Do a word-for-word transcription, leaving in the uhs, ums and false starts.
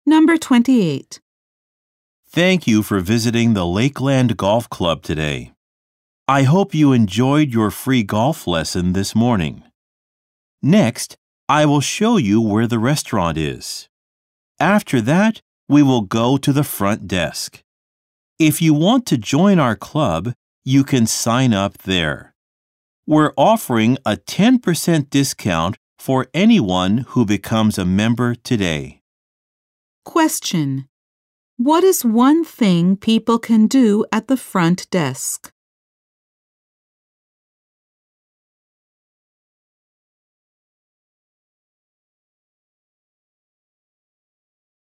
Number twenty-eight. Thank you for visiting the Lakeland Golf Club today. I hope you enjoyed your free golf lesson this morning. Next, I will show you where the restaurant is. After that, we will go to the front desk. If you want to join our club, you can sign up there. We're offering a ten percent discount for anyone who becomes a member today. Question. What is one thing people can do at the front desk?